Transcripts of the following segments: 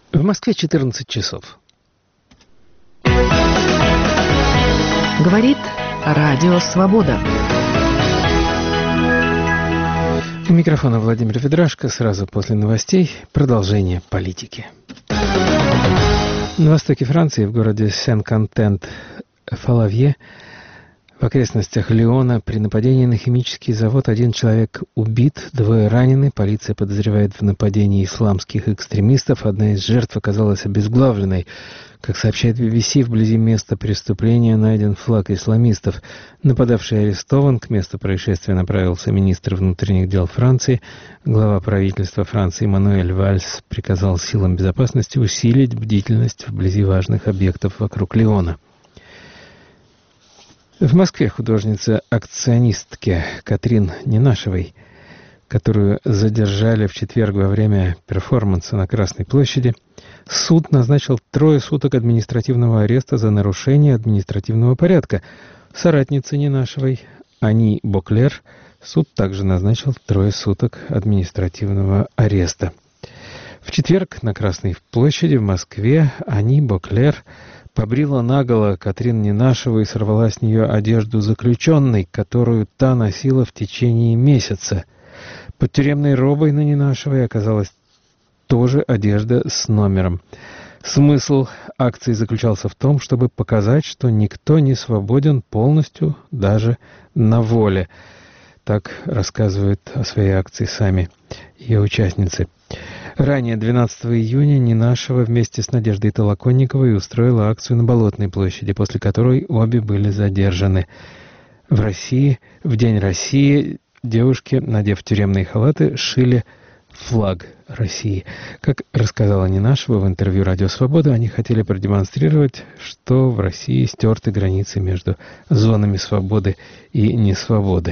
В Москве 14 часов. Говорит Радио Свобода. У микрофона Владимир Ведрашко. Сразу после новостей продолжение политики. На востоке Франции, в городе Сен-Кантен-Фалавье, в окрестностях Лиона, при нападении на химический завод один человек убит, 2 ранены. Полиция подозревает в нападении исламских экстремистов. Одна из жертв оказалась обезглавленной. Как сообщает BBC, вблизи места преступления найден флаг исламистов. Нападавший арестован. К месту происшествия направился министр внутренних дел Франции. Глава правительства Франции Мануэль Вальс приказал силам безопасности усилить бдительность вблизи важных объектов вокруг Лиона. В Москве художнице-акционистке Катрин Ненашевой, которую задержали в четверг во время перформанса на Красной площади, суд назначил 3 суток административного ареста за нарушение административного порядка. Соратнице Ненашевой, Ани Боклер, суд также назначил 3 суток административного ареста. В четверг на Красной площади в Москве Ани Боклер побрила наголо Катрин Ненашеву и сорвала с нее одежду заключенной, которую та носила в течение месяца. Под тюремной робой на Ненашевой оказалась тоже одежда с номером. Смысл акции заключался в том, чтобы показать, что никто не свободен полностью, даже на воле. Так рассказывают о своей акции сами ее участницы. Ранее, 12 июня, Ненашева вместе с Надеждой Толоконниковой устроила акцию на Болотной площади, после которой обе были задержаны. В День России девушки, надев тюремные халаты, шили флаг России. Как рассказала Ненашева в интервью «Радио Свобода», они хотели продемонстрировать, что в России стерты границы между зонами свободы и несвободы.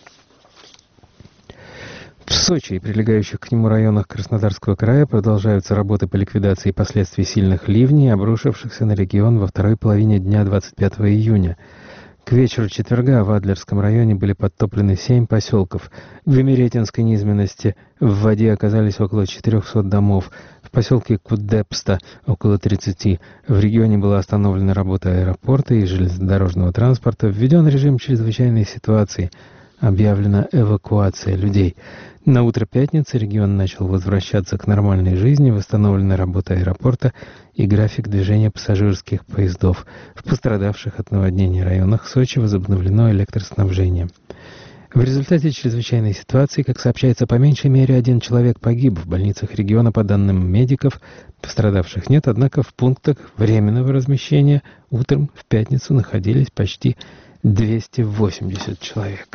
В Сочи и прилегающих к нему районах Краснодарского края продолжаются работы по ликвидации последствий сильных ливней, обрушившихся на регион во второй половине дня 25 июня. К вечеру четверга в Адлерском районе были подтоплены 7 поселков. В Имеретинской низменности в воде оказались около 400 домов. В поселке Кудепста около 30. В регионе была остановлена работа аэропорта и железнодорожного транспорта. Введен режим чрезвычайной ситуации. Объявлена эвакуация людей. На утро пятницы регион начал возвращаться к нормальной жизни, восстановлена работа аэропорта и график движения пассажирских поездов. В пострадавших от наводнений районах Сочи возобновлено электроснабжение. В результате чрезвычайной ситуации, как сообщается, по меньшей мере 1 человек погиб. В больницах региона, по данным медиков, пострадавших нет, однако в пунктах временного размещения утром в пятницу находились почти 280 человек.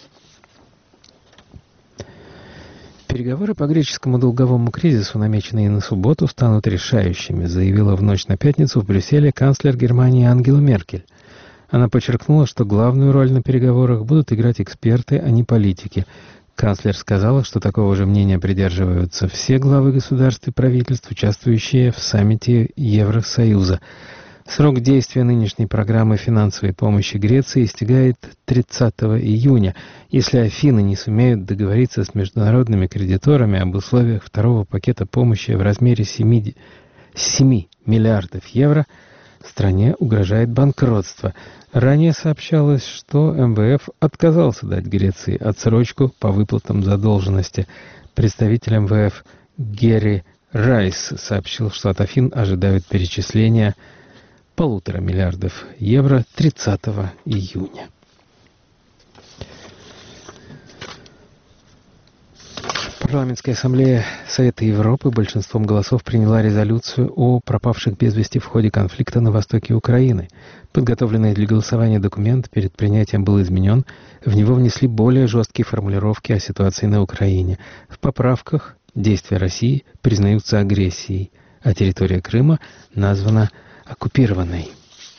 Переговоры по греческому долговому кризису, намеченные на субботу, станут решающими, заявила в ночь на пятницу в Брюсселе канцлер Германии Ангела Меркель. Она подчеркнула, что главную роль на переговорах будут играть эксперты, а не политики. Канцлер сказала, что такого же мнения придерживаются все главы государств и правительств, участвующие в саммите Евросоюза. Срок действия нынешней программы финансовой помощи Греции истекает 30 июня. Если Афины не сумеют договориться с международными кредиторами об условиях второго пакета помощи в размере 7 миллиардов евро, стране угрожает банкротство. Ранее сообщалось, что МВФ отказался дать Греции отсрочку по выплатам задолженности. Представитель МВФ Герри Райс сообщил, что от Афин ожидают перечисления 1,5 миллиардов евро 30 июня. Парламентская ассамблея Совета Европы большинством голосов приняла резолюцию о пропавших без вести в ходе конфликта на востоке Украины. Подготовленный для голосования документ перед принятием был изменен. В него внесли более жесткие формулировки о ситуации на Украине. В поправках действия России признаются агрессией, а территория Крыма названа оккупированной.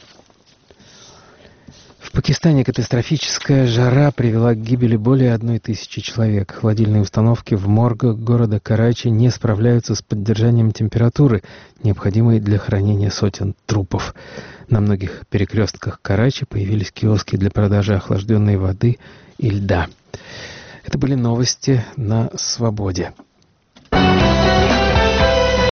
В Пакистане катастрофическая жара привела к гибели более 1000 человек. Холодильные установки в моргах города Карачи не справляются с поддержанием температуры, необходимой для хранения сотен трупов. На многих перекрестках Карачи появились киоски для продажи охлажденной воды и льда. Это были новости на Свободе.